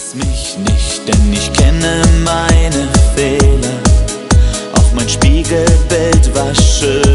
Hass mich nicht, denn ich kenne meine Fehler. Auch mein Spiegelbild war schön.